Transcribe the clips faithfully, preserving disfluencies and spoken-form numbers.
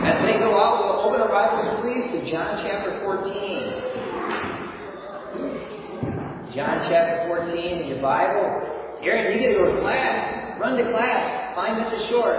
As they go out, we'll open our Bibles, please, to John chapter fourteen. John chapter fourteen in your Bible. Aaron, you get to go to class. Run to class. Five minutes short.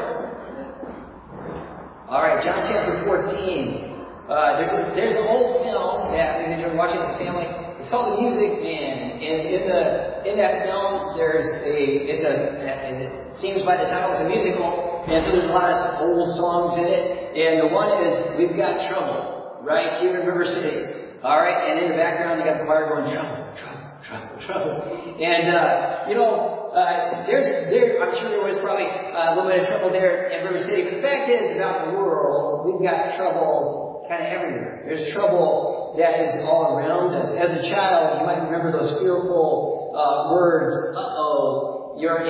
All right, John chapter fourteen. Uh, there's, a, there's an old film that we've been watching as a family. It's called The Music Man. And in the in that film, there's a it's a as it seems by the title, it's a musical, and so there's a lot of old songs in it. And the one is "We've Got Trouble," right? Human River City. All right, and in the background you got the choir going trouble, trouble, trouble, trouble. And uh, you know, uh, there's there. I'm sure there was probably uh, a little bit of trouble there in River City. But the fact is, about the world, we've got trouble kind of everywhere. There's trouble that is all around us. As a child, you might remember those fearful uh, words, uh-oh, you're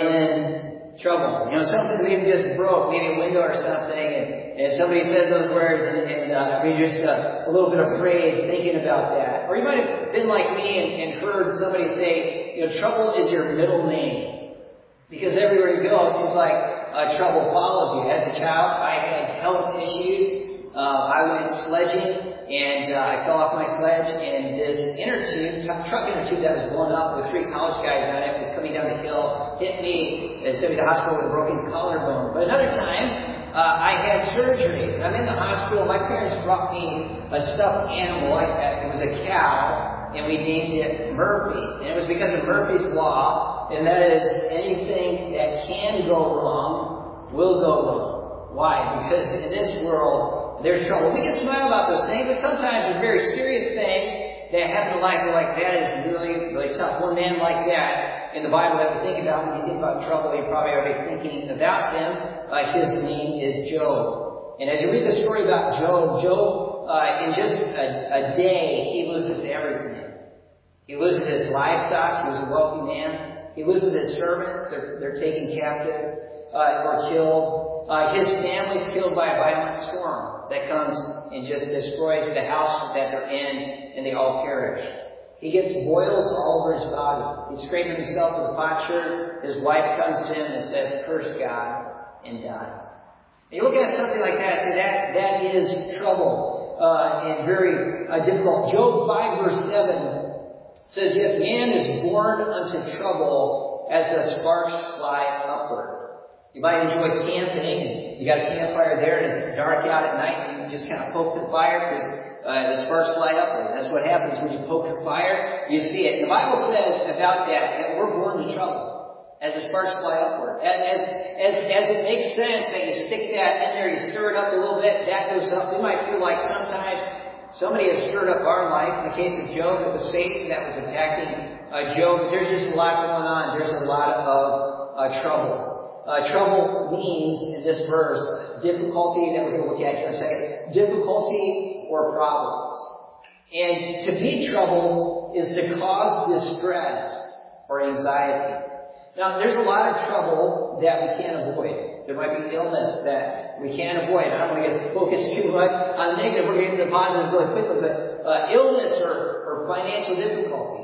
in trouble. You know, something maybe just broke, maybe a window or something, and, and somebody says those words, and, and uh, you're just uh, a little bit afraid thinking about that. Or you might have been like me and, and heard somebody say, you know, trouble is your middle name. Because everywhere you go, it seems like uh, trouble follows you. As a child, I had health issues. Uh, I went sledging, and uh, I fell off my sledge, and this inner tube, t- truck inner tube that was blown up with three college guys on it was coming down the hill, hit me, and sent me to the hospital with a broken collarbone. But another time, uh, I had surgery. I'm in the hospital. My parents brought me a stuffed animal. I, it was a cow, and we named it Murphy. And it was because of Murphy's Law, and that is anything that can go wrong will go wrong. Why? Because in this world, there's trouble. We can smile about those things, but sometimes there's very serious things that happen in life. We're like, that is really, really tough. One man like that in the Bible that we think about, when you think about trouble, you're probably already thinking about him. Uh, his name is Job. And as you read the story about Job, Job, uh, in just a, a day, he loses everything. He loses his livestock. He was a wealthy man. He loses his servants. They're, they're taken captive uh, or killed. Uh, his family's killed by a violent storm that comes and just destroys the house that they're in, and they all perish. He gets boils all over his body. He's scraping himself with a potsherd. His wife comes to him and says, curse God and die. And you look at something like that and say, that, that is trouble uh, and very uh, difficult. Job five verse seven says, yet man is born unto trouble as the sparks fly upward. You might enjoy camping. You got a campfire there, and it's dark out at night, and you just kind of poke the fire because uh, the sparks fly upward. That's what happens when you poke the fire. You see it. And the Bible says about that that we're born to trouble as the sparks fly upward. As as as it makes sense that you stick that in there, you stir it up a little bit, that goes up. We might feel like sometimes somebody has stirred up our life. In the case of Job, it was Satan that was attacking uh, Job. There's just a lot going on. There's a lot of uh, trouble. Uh, trouble means, in this verse, difficulty that we're going to look at here in a second, difficulty or problems. And to be trouble is to cause distress or anxiety. Now, there's a lot of trouble that we can't avoid. There might be illness that we can't avoid. I don't want to get focused too much on the negative. We're getting to the positive really quickly, but uh, illness or, or financial difficulties.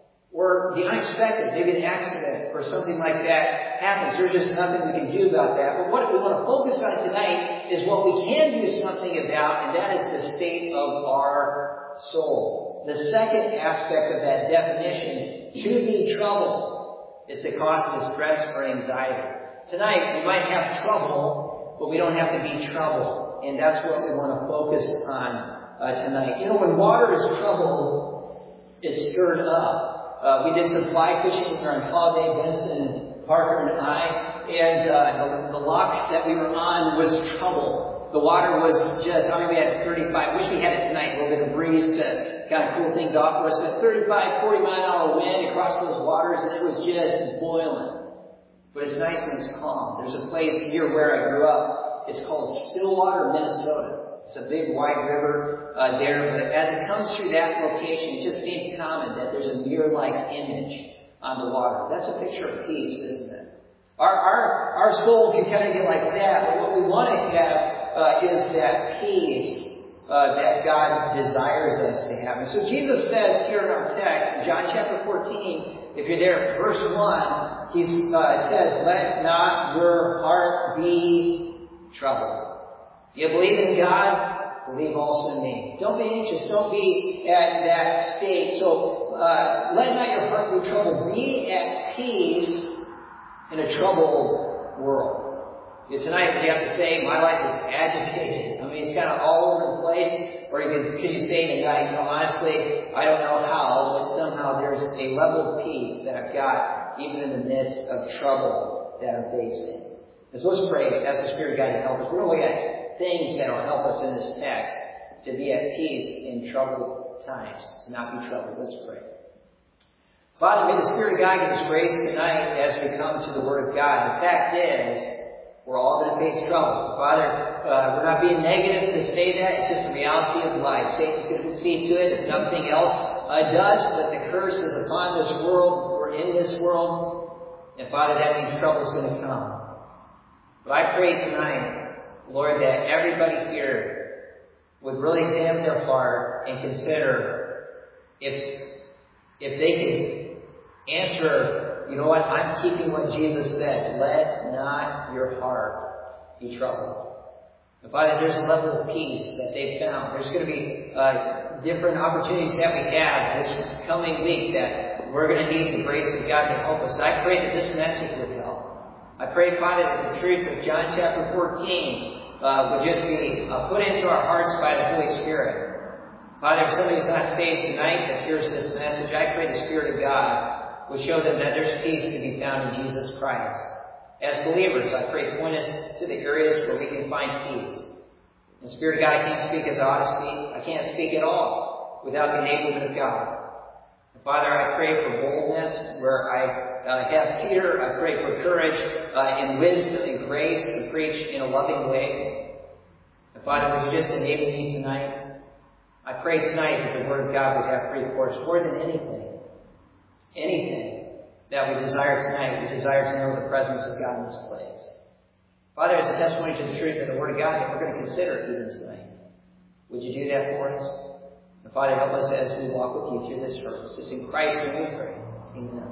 Or the unexpected, maybe an accident or something like that happens. There's just nothing we can do about that. But what we want to focus on tonight is what we can do something about, and that is the state of our soul. The second aspect of that definition, to be trouble, is to cause distress or anxiety. Tonight, we might have trouble, but we don't have to be trouble. And that's what we want to focus on uh, tonight. You know, when water is troubled, it's stirred up. Uh, we did some fly fishing with our holiday, Benson, Parker, and I, and uh, the, the lock that we were on was trouble. The water was just, I mean, we had thirty-five, wish we had it tonight, a little bit of breeze to kind of cool things off for us, but thirty-five, forty mile an hour wind across those waters, and it was just boiling. But it's nice when it's calm. There's a place near where I grew up. It's called Stillwater, Minnesota. It's a big, wide river uh, there, but as it comes through that location, it just seems common that there's a mirror-like image on the water. That's a picture of peace, isn't it? Our our our soul can kind of get like that, but what we want to have uh, is that peace uh, that God desires us to have. And so Jesus says here in our text, in John chapter fourteen, if you're there, verse one, he uh, says, "Let not your heart be troubled." You believe in God, believe also in me. Don't be anxious. Don't be at that state. So uh, let not your heart be troubled. Be at peace in a troubled world. You know, tonight you have to say, my life is agitated. I mean, it's kind of all over the place. Or you can, can you say tonight, you know, honestly, I don't know how, but somehow there's a level of peace that I've got even in the midst of trouble that I'm facing. And so let's pray, ask the Spirit of God to help us. We're going to look at things that will help us in this text to be at peace in troubled times, to not be troubled. Let's pray. Father, may the Spirit of God give us grace tonight as we come to the Word of God. The fact is, we're all going to face trouble. Father, uh, we're not being negative to say that. It's just the reality of life. Satan's going to concede to it if nothing else uh, does, but the curse is upon this world. We're in this world. And Father, that means trouble's going to come. But I pray tonight, Lord, that everybody here would really examine their heart and consider if, if they could answer, you know what, I'm keeping what Jesus said. Let not your heart be troubled. And Father, there's a level of peace that they've found. There's going to be uh, different opportunities that we have this coming week that we're going to need the grace of God to help us. I pray that this message would help. I pray, Father, that the truth of John chapter fourteen uh, would just be uh, put into our hearts by the Holy Spirit. Father, if somebody's not saved tonight that hears this message, I pray the Spirit of God would show them that there's peace to be found in Jesus Christ. As believers, I pray point us to the areas where we can find peace. And Spirit of God, I can't speak as I ought to speak. I can't speak at all without the enablement of God. And Father, I pray for boldness where I Uh, have Peter. I pray for courage uh, and wisdom and grace to preach in a loving way. And Father, would you just enable me tonight? I pray tonight that the Word of God would have free course more than anything. Anything that we desire tonight, we desire to know the presence of God in this place. Father, as a testimony to the truth of the Word of God that we're going to consider even tonight, would you do that for us? And Father, help us as we walk with you through this service. It's in Christ's name we pray. Amen.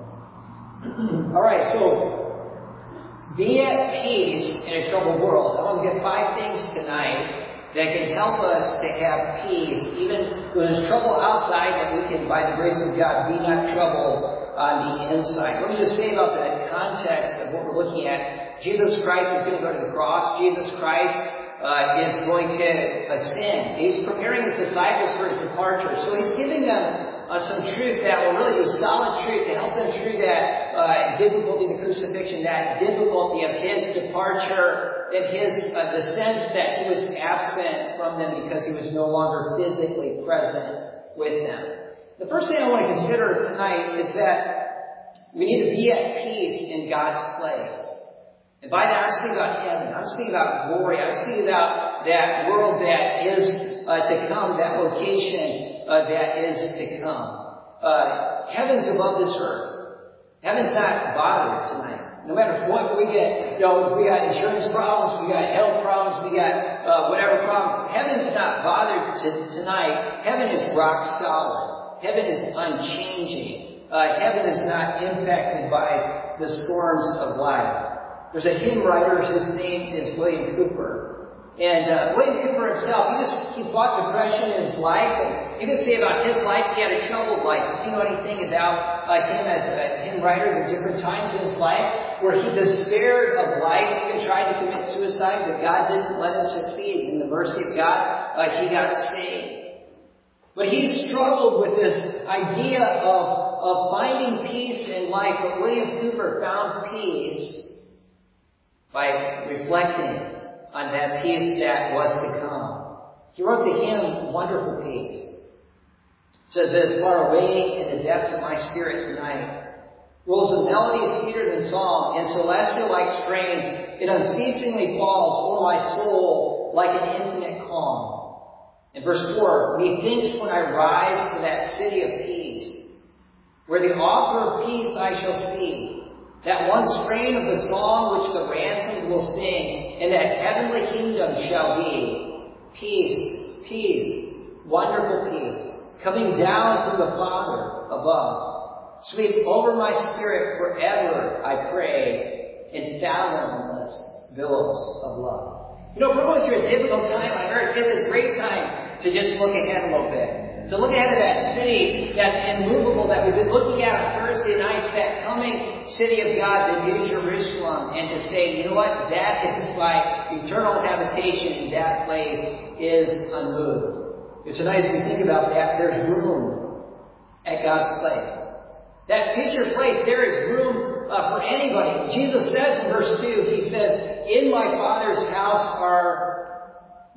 All right, so be at peace in a troubled world. I want to get five things tonight that can help us to have peace, even when there's trouble outside, that we can, by the grace of God, be not troubled on the inside. Let me just say about the context of what we're looking at. Jesus Christ is going to go to the cross. Jesus Christ uh, is going to ascend. He's preparing his disciples for his departure. So he's giving them Uh, some truth that will really be solid truth to help them through that uh, difficulty, the crucifixion, that difficulty of his departure, and his uh, the sense that he was absent from them because he was no longer physically present with them. The first thing I want to consider tonight is that we need to be at peace in God's place. And by that, I'm speaking about heaven. I'm speaking about glory. I'm speaking about that world that is uh, to come, that location Uh, that is to come. Uh, heaven's above this earth. Heaven's not bothered tonight. No matter what we get, you know, we got insurance problems, we got health problems, we got uh, whatever problems. Heaven's not bothered t- tonight. Heaven is rock solid. Heaven is unchanging. Uh, heaven is not impacted by the storms of life. There's a hymn writer, his name is William Cooper. And uh, William Cooper himself, he just he fought depression in his life. And you can say about his life, he had a troubled life. If you know anything about uh, him as a hymn writer, there were different times in his life where he despaired of life. He even tried to commit suicide, but God didn't let him succeed. In the mercy of God, uh, he got saved. But he struggled with this idea of, of finding peace in life. But William Cooper found peace by reflecting on that peace that was to come. He wrote the hymn, Wonderful Peace. It says this, far away in the depths of my spirit tonight rolls a melody sweeter than song, and celestial like strains, it unceasingly falls o'er my soul like an infinite calm. In verse four, methinks when I rise to that city of peace, where the author of peace I shall see, that one strain of the song which the ransomed will sing, and that heavenly kingdom shall be. Peace, peace, wonderful peace, coming down from the Father above. Sweep over my spirit forever, I pray, in fathomless billows of love. You know, if we're going through a difficult time on earth, it's a great time to just look ahead a little bit. To look ahead of that city that's immovable that we've been looking at on Thursday nights, that coming city of God, the New Jerusalem, and to say, you know what, that is my eternal habitation, that place is unmoved. And tonight as we think about that, there's room at God's place. That future place, there is room uh, for anybody. Jesus says in verse two, he says, in my Father's house are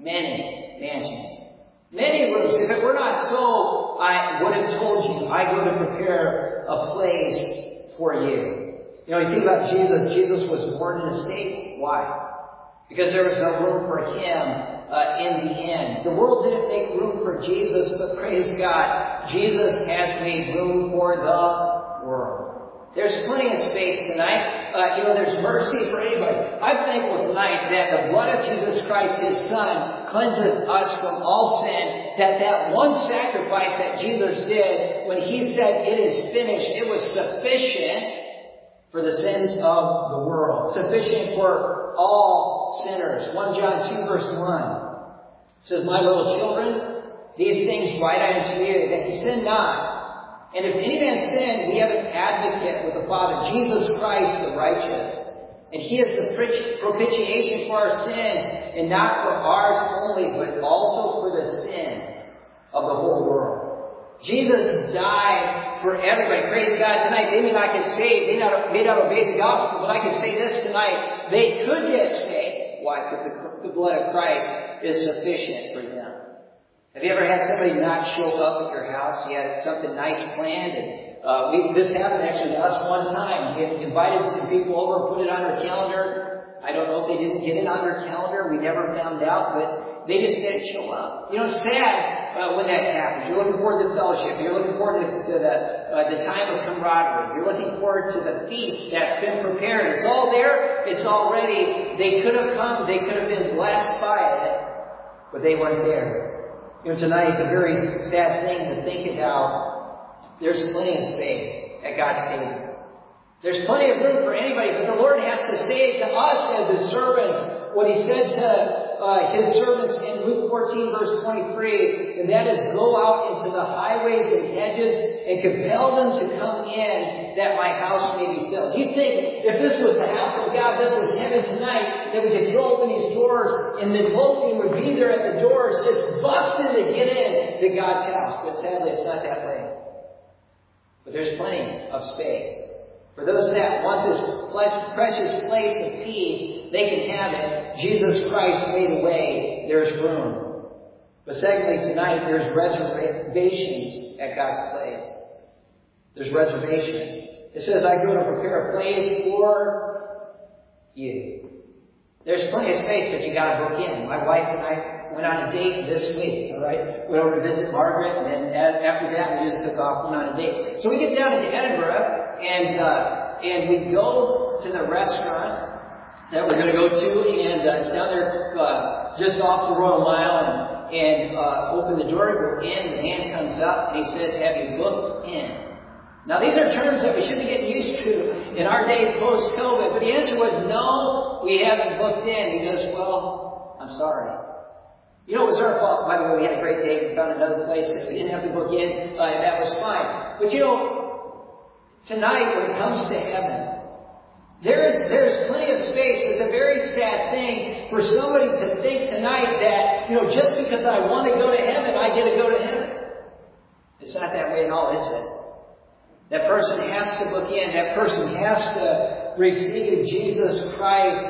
many mansions. Many rooms. If it were not so, I would have told you, I go to prepare a place for you. You know, you think about Jesus. Jesus was born in a stable. Why? Because there was no room for him uh, in the end. The world didn't make room for Jesus, but praise God, Jesus has made room for the world. There's plenty of space tonight. Uh, you know, there's mercy for anybody. I'm thankful tonight that the blood of Jesus Christ, His Son, cleanses us from all sin. That that one sacrifice that Jesus did, when He said, it is finished, it was sufficient for the sins of the world. Sufficient for all sinners. First John two verse one says, my little children, these things write I unto you, that you sin not. And if any man sin, we have an advocate with the Father, Jesus Christ the righteous. And He is the propitiation for our sins, and not for ours only, but also for the sins of the whole world. Jesus died for everybody. Praise God. Tonight, they may not get saved. They not, may not obey the gospel, but I can say this tonight. They could get saved. Why? Because the, the blood of Christ is sufficient for them. Have you ever had somebody not show up at your house? You had something nice planned, and uh, we, this happened actually to us one time. We had invited some people over, put it on their calendar. I don't know if they didn't get it on their calendar. We never found out, but they just didn't show up. You know, it's sad uh, when that happens. You're looking forward to the fellowship. You're looking forward to, to the, uh, the time of camaraderie. You're looking forward to the feast that's been prepared. It's all there. It's all ready. They could have come. They could have been blessed by it, but they weren't there. You know, tonight it's a very sad thing to think about. There's plenty of space at God's table. There's plenty of room for anybody, but the Lord has to say to us as His servants what He said to uh, His servants in Luke fourteen verse twenty-three, and that is, go out into the highways and hedges and compel them to come in, that my house may be filled. You think if this was the house of God, this was heaven tonight, that we could throw open these doors and Midlothian would be there at the doors just busting to get in to God's house. But sadly, it's not that way. But there's plenty of space. For those that want this precious place of peace, they can have it. Jesus Christ made a way. There's room. But secondly, tonight, there's reservations at God's place. There's reservations. It says, I go to prepare a place for you. There's plenty of space, but you got to book in. My wife and I went on a date this week, all right? Went over to visit Margaret, and then after that, we just took off, went on a date. So we get down into Edinburgh, and uh, and we go to the restaurant that we're going to go to, and uh, it's down there uh, just off the Royal Mile, and, and uh, open the door, go in, the man comes up, and he says, have you booked in? Now, these are terms that we should be getting used to in our day post-COVID, but the answer was, no, we haven't booked in. He goes, well, I'm sorry. You know, it was our fault. By the way, we had a great day. We found another place that we didn't have to book in, uh, and that was fine. But you know, tonight, when it comes to heaven, there is there's plenty of space. It's a very sad thing for somebody to think tonight that, you know, just because I want to go to heaven, I get to go to heaven. It's not that way at all, is it? That person has to book in. That person has to receive Jesus Christ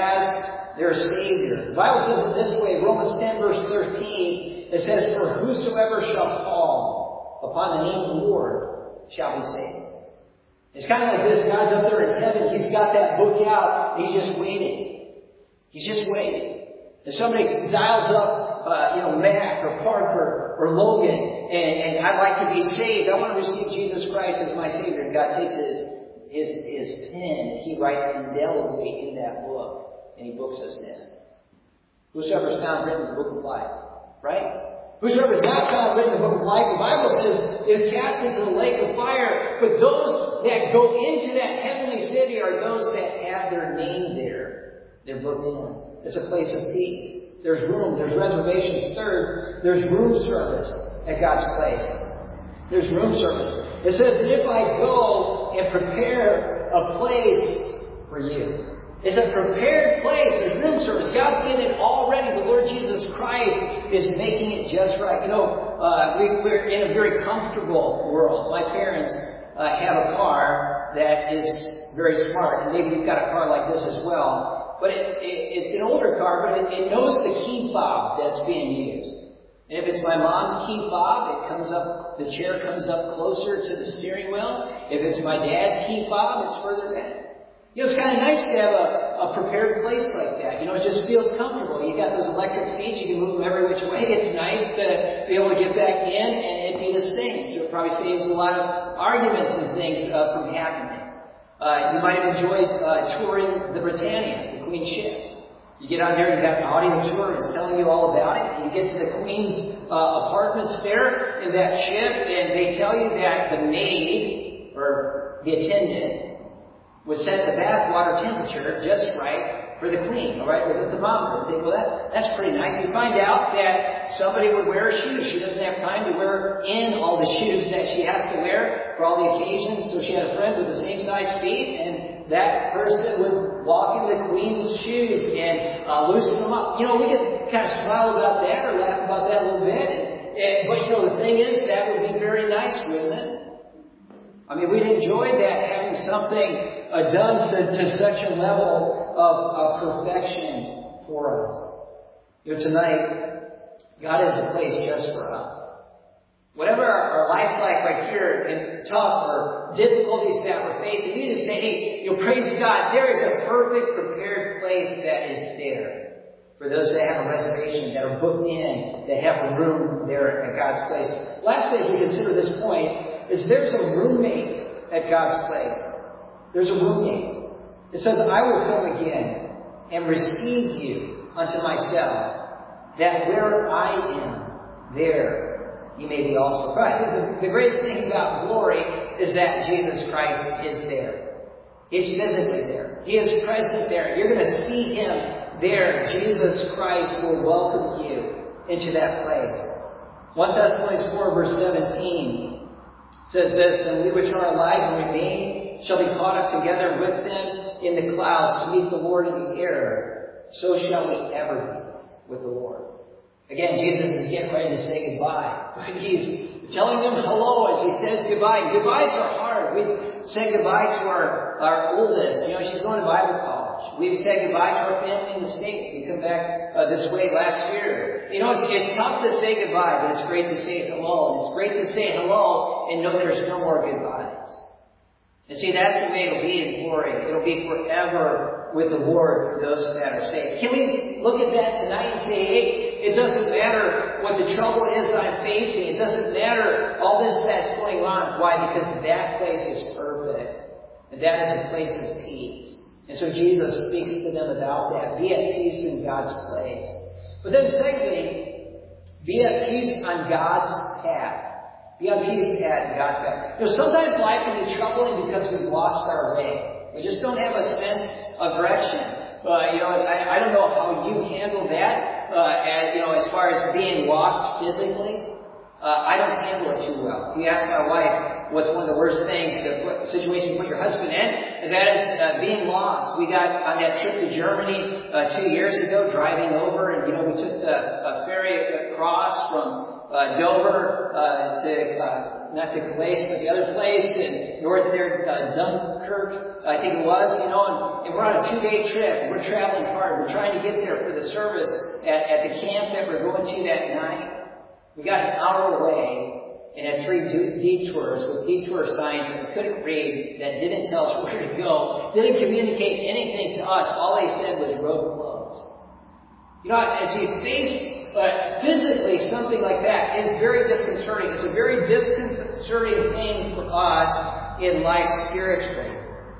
as their Savior. The Bible says it this way, Romans ten verse thirteen, it says, for whosoever shall call upon the name of the Lord shall be saved. It's kind of like this. God's up there in heaven. He's got that book out. He's just waiting. He's just waiting. If somebody dials up, uh, you know, Mac or Parker or Logan, and, and I'd like to be saved. I want to receive Jesus Christ as my Savior. And God takes his, his, his pen, he writes indelibly in that book, and he books us in. Whosoever is found written in the book of life. Right? Whosoever is not found written in the book of life, the Bible says, is cast into the lake of fire. But those that go into that heavenly city are those that have their name there They're booked in. It's a place of peace. There's room. There's reservations. Third, there's room service at God's place. There's room service. It says that if I go and prepare a place for you. It's a prepared place. There's room service. God's in it already. The Lord Jesus Christ is making it just right. You know, uh, we, we're in a very comfortable world. My parents uh, have a car that is very smart. And maybe you've got a car like this as well. But it, it, it's an older car, but it, it knows the key fob that's being used. And if it's my mom's key fob, it comes up, the chair comes up closer to the steering wheel. If it's my dad's key fob, it's further back. You know, it's kind of nice to have a, a prepared place like that. You know, it just feels comfortable. You got those electric seats, you can move them every which way. It's nice to be able to get back in and it be the same. So it probably saves a lot of arguments and things uh, from happening. Uh, you might have enjoyed uh, touring the Britannia, the Queen's ship. You get on there, you got an audio tour, it's telling you all about it. You get to the Queen's uh, apartments there in that ship, and they tell you that the maid, or the attendant, would set the bath water temperature just right for the Queen, all right, with the thermometer. You think, well, that, that's pretty nice. You find out that somebody would wear shoes. She doesn't have time to wear in all the shoes that she has to wear for all the occasions, so she had a friend with the same size feet, and that person would walk in the Queen's shoes and uh, loosen them up. You know, we can kind of smile about that or laugh about that a little bit, and, and, but you know, the thing is, that would be very nice, wouldn't it? I mean, we'd enjoy that, having something uh, done to, to such a level of, of perfection for us. You know, tonight, God has a place just for us. Whatever our, our life's like right here, and tough or difficulties that we're facing, we just say, hey, you know, praise God, there is a perfect prepared place that is there. For those that have a reservation, that are booked in, that have a room there at God's place. Lastly, as we consider this point, is there's a roommate at God's place. There's a roommate. It says, I will come again and receive you unto myself, that where I am, there you may be also. Right? The, the greatest thing about glory is that Jesus Christ is there. He's physically there. He is present there. You're going to see Him there. Jesus Christ will welcome you into that place. First Thessalonians four, verse seventeen says this, and we which are alive and remain shall be caught up together with them in the clouds to meet the Lord in the air. So shall we ever be with the Lord. Again, Jesus is getting ready to say goodbye. He's telling them hello as He says goodbye. Goodbyes are hard. We say goodbye to our, our oldest. You know, she's going to Bible college. We've said goodbye to our family in the States. We come back uh, this way last year. You know, it's, it's tough to say goodbye, but it's great to say hello. And it's great to say hello and know there's no more goodbyes. And see, that's the way it'll be in glory. It'll be forever with the Lord for those that are saved. Can we look at that tonight and say, hey, it doesn't matter what the trouble is I'm facing. It doesn't matter all this that's going on. Why? Because that place is perfect. And that is a place of peace. And so Jesus speaks to them about that. Be at peace in God's place. But then secondly, be at peace on God's path. Be at peace at God's path. You know, sometimes life can be troubling because we've lost our way. We just don't have a sense of direction. Uh, you know, I, I don't know how you handle that. Uh, and, you know, as far as being lost physically, uh, I don't handle it too well. You ask my wife, what's one of the worst things, the put, situation you put your husband in, and that is uh, being lost. We got on that trip to Germany uh, two years ago, driving over, and, you know, we took the uh, ferry across from uh, Dover uh, to, uh, not to Calais, but the other place, and north there, uh, Dunkirk, I think it was, you know, and, and we're on a two-day trip, and we're traveling hard. We're trying to get there for the service at, at the camp that we're going to that night. We got an hour away, and had three detours with detour signs that we couldn't read, that didn't tell us where to go, didn't communicate anything to us. All they said was road closed. You know, as you face uh, physically something like that, is very disconcerting. It's a very disconcerting thing for us in life spiritually.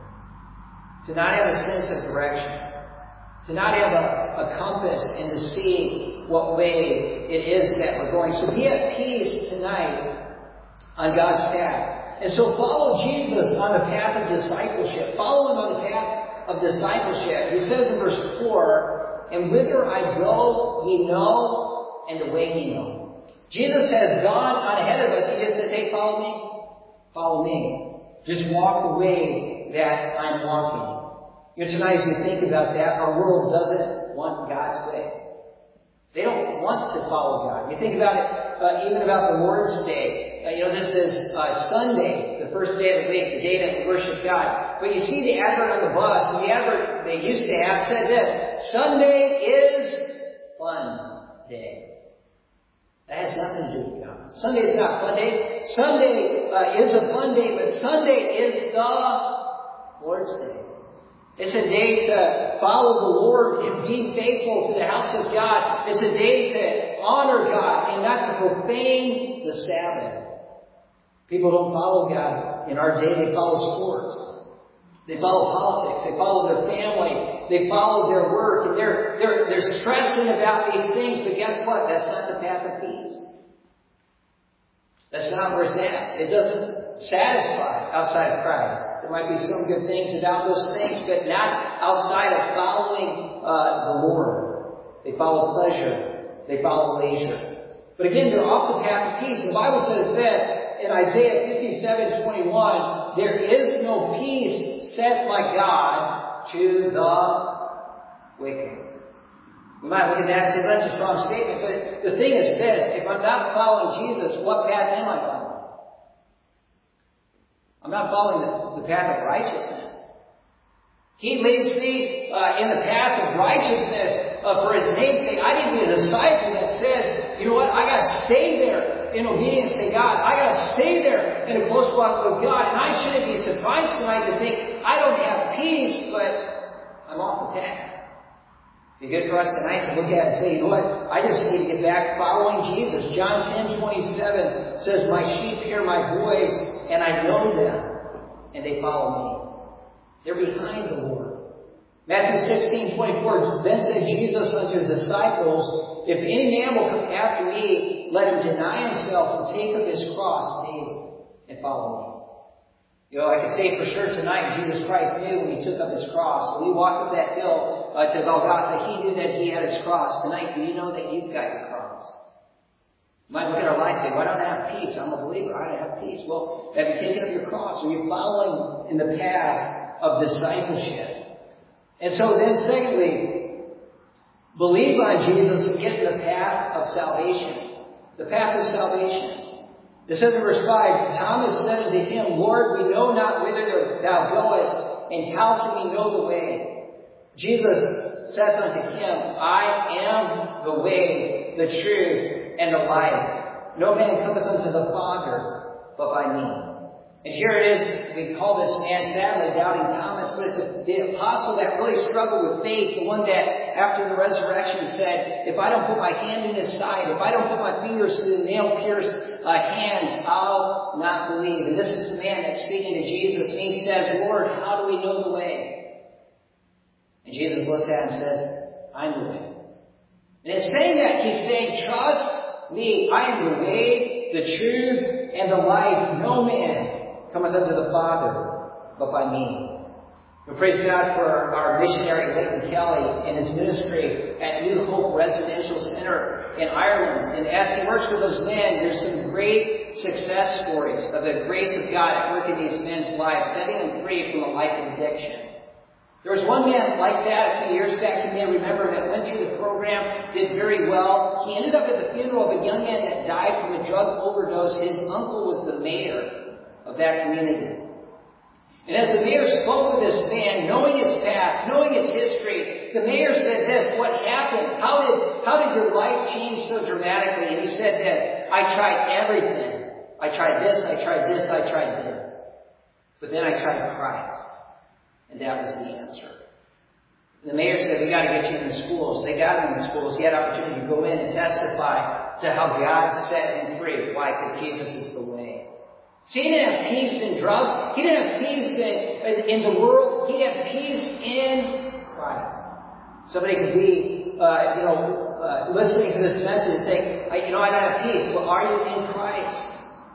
To not have a sense of direction. To not have a, a compass and to see what way it is that we're going. So be at peace tonight on God's path. And so follow Jesus on the path of discipleship. Follow Him on the path of discipleship. He says in verse four, "And whither I go, ye know, and the way ye know." Jesus has gone on ahead of us. He just says, "Hey, follow me. Follow me. Just walk the way that I'm walking." You know, tonight as we think about that, our world doesn't want God's way. They don't want to follow God. You think about it, uh, even about the Lord's Day. Uh, you know, this is uh, Sunday, the first day of the week, the day that we worship God. But you see the advert on the bus, and the advert they used to have said this: Sunday is fun day. That has nothing to do with God. Sunday is not fun day. Sunday uh, is a fun day, but Sunday is the Lord's Day. It's a day to follow the Lord and be faithful to the house of God. It's a day to honor God and not to profane the Sabbath. People don't follow God in our day. They follow sports. They follow politics. They follow their family. They follow their work. And they're, they're, they're stressing about these things. But guess what? That's not the path of peace. That's not where it's at. It doesn't satisfy outside of Christ. There might be some good things about those things, but not outside of following uh, the Lord. They follow pleasure. They follow leisure. But again, they're off the path of peace. The Bible says that in Isaiah fifty-seven twenty-one, there is no peace set by God to the wicked. We might look at that and say, that's a strong statement, but the thing is this: if I'm not following Jesus, what path am I following? I'm not following the, the path of righteousness. He leads me uh, in the path of righteousness uh, for His name's sake. I need to be a disciple that says, you know what, I got to stay there in obedience to God. I got to stay there in a close walk with God. And I shouldn't be surprised tonight to think I don't have peace, but I'm off the path. It'd be good for us tonight to look at it and say, you know what, I just need to get back following Jesus. John ten twenty-seven says, "My sheep hear my voice, and I know them, and they follow me." They're behind the Lord. Matthew sixteen twenty-four, then said Jesus unto His disciples, "If any man will come after me, let him deny himself and take up his cross daily and follow me." You know, I can say for sure tonight, Jesus Christ knew when He took up His cross. When He walked up that hill uh, to Golgotha, He knew that He had His cross. Tonight, do you know that you've got your cross? You might look at our lives and say, "Why don't I have peace? I'm a believer. I don't have peace." Well, have you taken up your cross? Are you following in the path of discipleship? And so then, secondly, believe on Jesus and get in the path of salvation. The path of salvation. It says in verse five, Thomas said unto Him, "Lord, we know not whither Thou goest, and how can we know the way?" Jesus saith unto him, "I am the way, the truth, and the life. No man cometh unto the Father but by me." And here it is, we call this man sadly Doubting Thomas, but it's the apostle that really struggled with faith, the one that after the resurrection said, "If I don't put my hand in His side, if I don't put my fingers through the nail-pierced uh, hands, I'll not believe." And this is the man that's speaking to Jesus, and he says, "Lord, how do we know the way?" And Jesus looks at him and says, "I'm the way." And in saying that, He's saying, trust me, I am the way, the truth, and the life. No man cometh unto the Father but by me. We praise God for our missionary Leighton Kelly and his ministry at New Hope Residential Center in Ireland. And as he works with those men, there's some great success stories of the grace of God at work in these men's lives, setting them free from a life of addiction. There was one man like that a few years back, you may remember, that went through the program, did very well. He ended up at the funeral of a young man that died from a drug overdose. His uncle was the mayor of that community. And as the mayor spoke with this man, knowing his past, knowing his history, the mayor said this, "What happened? How did, how did your life change so dramatically?" And he said this, "I tried everything. I tried this, I tried this, I tried this. But then I tried Christ. And that was the answer." And the mayor said, "We got to get you in the schools." They got him in the schools. He had opportunity to go in and testify to how God set him free. Why? Because Jesus is the way. See, he didn't have peace in drugs. He didn't have peace in, in the world. He had peace in Christ. Somebody could be, uh, you know, uh, listening to this message and think, you know, I don't have peace. Well, are you in Christ?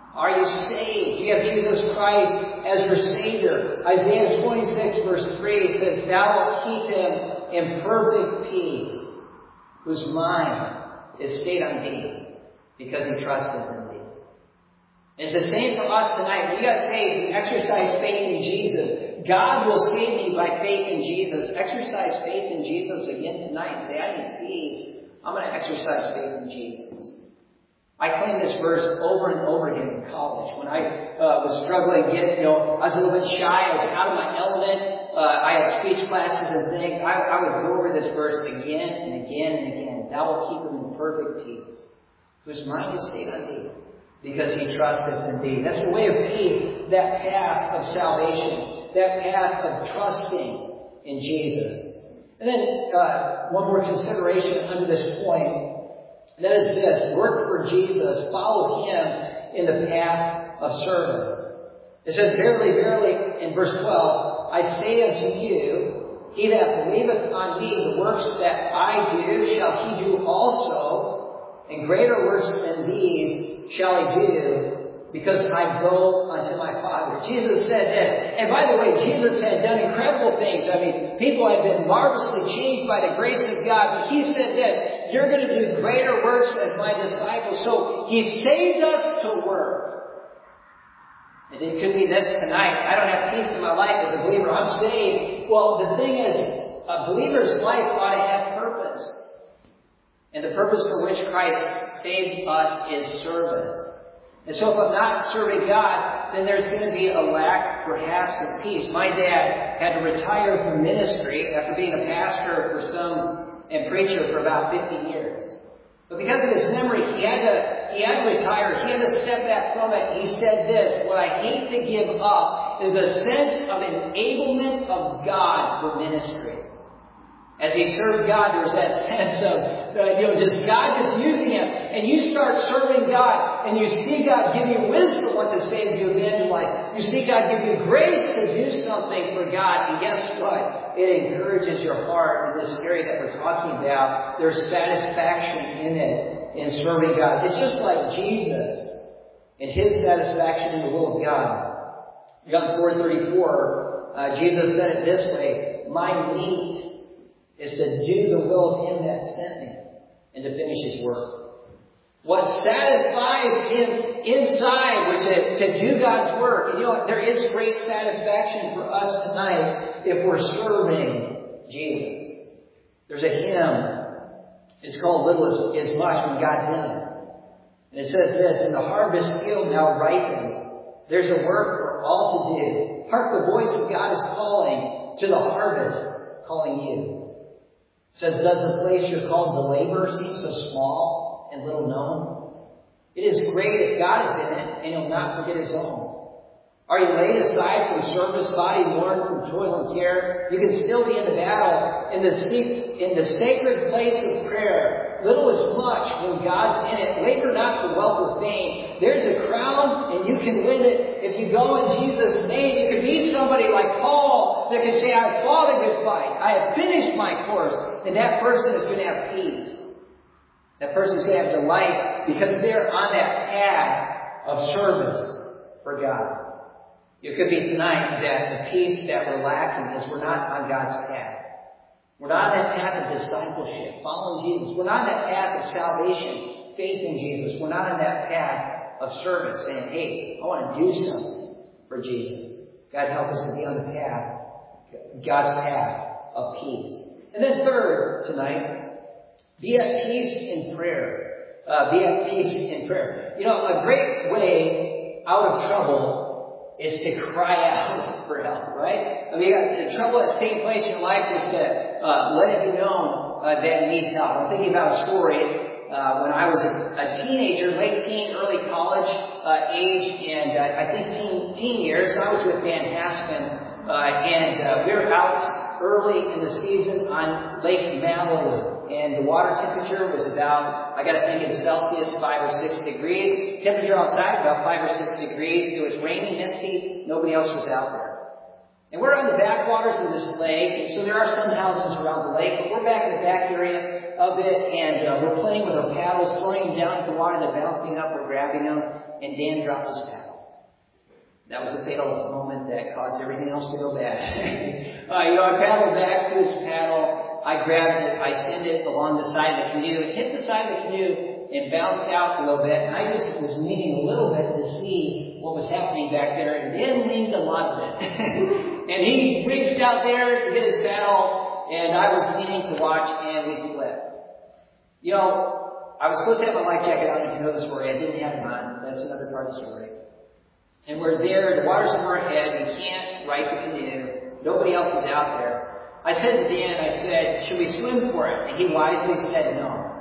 Are you saved? Do you have Jesus Christ as your Savior? Isaiah twenty-six verse three says, Thou wilt keep him in perfect peace, whose mind is stayed on thee, because he trusted in thee. And it's the same for us tonight. We got saved. We exercise faith in Jesus. God will save me by faith in Jesus. Exercise faith in Jesus again tonight and say, I need peace. I'm going to exercise faith in Jesus. I claimed this verse over and over again in college. When I uh, was struggling to get, you know, I was a little bit shy. I was out of my element. Uh, I had speech classes and things. I, I would go over this verse again and again and again. Thou wilt keep him in perfect peace, whose mind is stayed on thee, because he trusteth in thee. That's the way of peace, that path of salvation, that path of trusting in Jesus. And then uh, one more consideration under this point. That is this, work for Jesus, follow him in the path of service. It says, Verily, verily, in verse twelve, I say unto you, he that believeth on me, the works that I do shall he do also, and greater works than these shall he do, because I go unto my Father. Jesus said this. And by the way, Jesus had done incredible things. I mean, people had been marvelously changed by the grace of God. But he said this, you're going to do greater works as my disciples. So he saved us to work. And it could be this tonight. I don't have peace in my life as a believer. I'm saved. Well, the thing is, a believer's life ought to have purpose. And the purpose for which Christ saved us is service. And so if I'm not serving God, then there's going to be a lack, perhaps, of peace. My dad had to retire from ministry after being a pastor for some and preacher for about fifty years. But because of his memory, he had to he had to retire. He had to step back from it. He said this, what I hate to give up is a sense of enablement of God for ministry. As he served God, there was that sense of, uh, you know, just God just using him. And you start serving God, and you see God give you wisdom what to say to evangelize. You see God give you grace to do something for God. And guess what? It encourages your heart in this area that we're talking about. There's satisfaction in it, in serving God. It's just like Jesus and his satisfaction in the will of God. John four thirty-four, uh, Jesus said it this way, My meat is to do the will of him that sent me and to finish his work. What satisfies him inside was to, to do God's work. And you know what? There is great satisfaction for us tonight if we're serving Jesus. There's a hymn. It's called Little is, is Much when God's in it. And it says this, In the harvest field now ripens, there's a work for all to do. Hark, the voice of God is calling to the harvest, calling you. It says, does the place you're called to labor seem so small and little known? It is great if God is in it, and he'll not forget his own. Are you laid aside from service, body worn from toil and care? You can still be in the battle, in the, in the sacred place of prayer. Little is much when God's in it. Labor not for wealth or fame. There's a crown, and you can win it. If you go in Jesus' name, you could be somebody like Paul that can say, I fought a good fight. I have finished my course. And that person is going to have peace. That person is going to have delight because they're on that path of service for God. It could be tonight that the peace that we're lacking is we're not on God's path. We're not on that path of discipleship, following Jesus. We're not on that path of salvation, faith in Jesus. We're not on that path of service, saying, hey, I want to do something for Jesus. God help us to be on the path, God's path of peace. And then third, tonight, be at peace in prayer. Uh, be at peace in prayer. You know, a great way out of trouble is to cry out for help, right? I mean, the trouble that's taking place in your life is to uh, let it be known uh, that you need help. I'm thinking about a story uh, when I was a, a teenager, late teen, early college uh, age, and uh, I think teen, teen years. I was with Van Haskman, uh, and uh, we were out early in the season on Lake Malibu, and the water temperature was about, I got to think in Celsius, five or six degrees. Temperature outside about five or six degrees. It was rainy, misty. Nobody else was out there. And we're on the backwaters of this lake, and so there are some houses around the lake, but we're back in the back area of it, and uh, we're playing with our paddles, throwing them down at the water, they're bouncing up, we're grabbing them. and Dan dropped his paddle. That was the fatal moment that caused everything else to go bad. uh, you know, I paddled back to his paddle. I grabbed it. I sent it along the side of the canoe. It hit the side of the canoe and bounced out a little bit. And I just was leaning a little bit to see what was happening back there. And Dan leaned a lot of it. And he reached out there to get his paddle. And I was leaning to watch, and we flipped. You know, I was supposed to have my life jacket on, if you know the story. I didn't have it on. That's another part of the story. And we're there. The water's over our head. We can't right the canoe. Nobody else is out there. I said to Dan, I said, should we swim for it? And he wisely said no.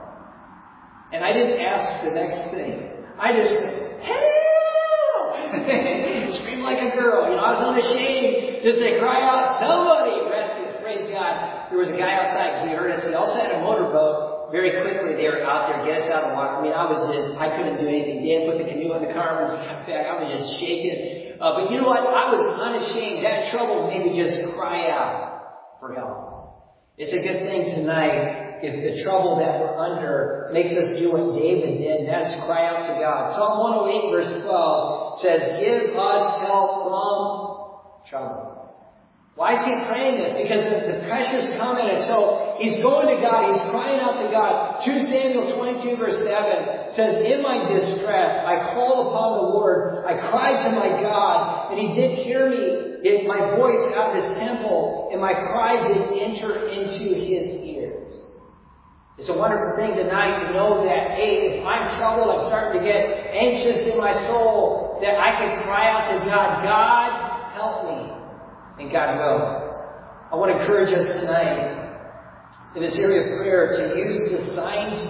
And I didn't ask the next thing. I just went, help! Screamed like a girl. You know, I was unashamed to say, cry out, somebody rescue us. Praise God. There was a guy outside. He heard us. He also had a motorboat. Very quickly, they were out there, get us out of the water. I mean, I was just, I couldn't do anything. Dan put the canoe in the car and got back. I was just shaking. Uh, but you know what? I was unashamed. That trouble made me just cry out for help. It's a good thing tonight if the trouble that we're under makes us do what David did, and that's cry out to God. Psalm one oh eight verse twelve says, give us help from trouble. Why is he praying this? Because the pressure's coming, and so he's going to God. He's crying out to God. Second Samuel twenty-two verse seven says, in my distress, I called upon the Lord. I cried to my God, and he did hear me in my voice out of his temple, and my cry did enter into his ears. It's a wonderful thing tonight to know that, hey, if I'm troubled, I'm starting to get anxious in my soul, that I can cry out to God, God, help me. And God will. I want to encourage us tonight in this area of prayer to use the signed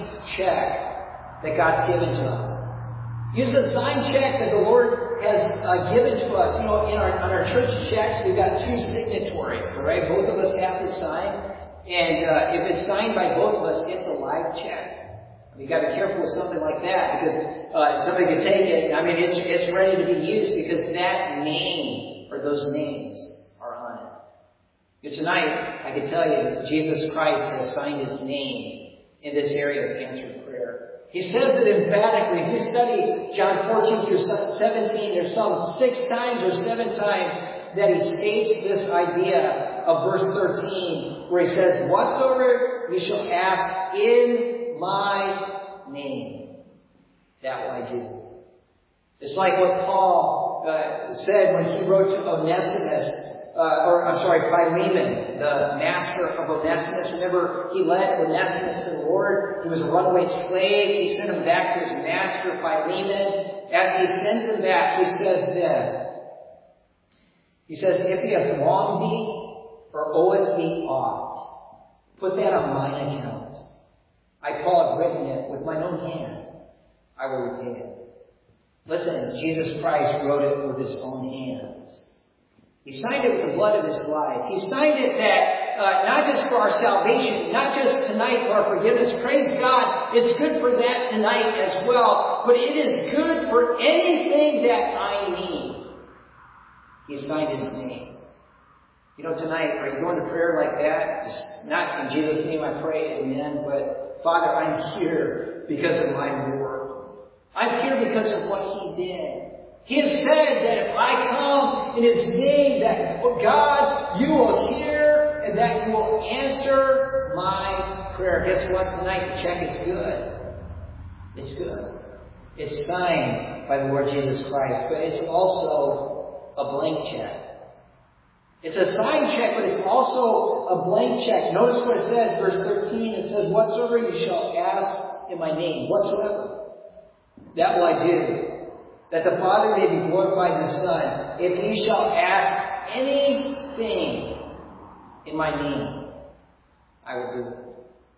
check that God's given to us. Use the signed check that the Lord has uh, given to us. You know, in our, on our church checks, we've got two signatories, all right? Both of us have to sign. And uh, if it's signed by both of us, it's a live check. You've got to be careful with something like that because uh, somebody could take it. I mean, it's, it's ready to be used because that name or those names are on it. And tonight, I can tell you, Jesus Christ has signed his name in this area of answered prayer. He says it emphatically. If you study John fourteen through seventeen, there's some six times or seven times that he states this idea of verse thirteen, where he says, whatsoever you shall ask in my name, that will I do. It's like what Paul uh, said when he wrote to Onesimus, Uh, or, I'm sorry, Philemon, the master of Onesimus. Remember, he led Onesimus to the Lord. He was a runaway slave. He sent him back to his master, Philemon. As he sends him back, he says this. He says, if he hath wronged thee, or oweth thee aught, put that on mine account. I, Paul, have written it with mine own hand. I will repay it. Listen, Jesus Christ wrote it with his own hands. He signed it with the blood of his life. He signed it that uh, not just for our salvation, not just tonight for our forgiveness. Praise God, it's good for that tonight as well. But it is good for anything that I need. He signed his name. You know, tonight, are you going to prayer like that? Just not in Jesus' name I pray, amen. But Father, I'm here because of my Lord. I'm here because of what he did. He has said that if I come in his name, that oh God, you will hear and that you will answer my prayer. Guess what? Tonight the check is good. It's good. It's signed by the Lord Jesus Christ, but it's also a blank check. It's a signed check, but it's also a blank check. Notice what it says, verse thirteen. It says, whatsoever you shall ask in my name, whatsoever, that will I do, that the Father may be glorified in the Son. If ye shall ask anything in my name, I will do it.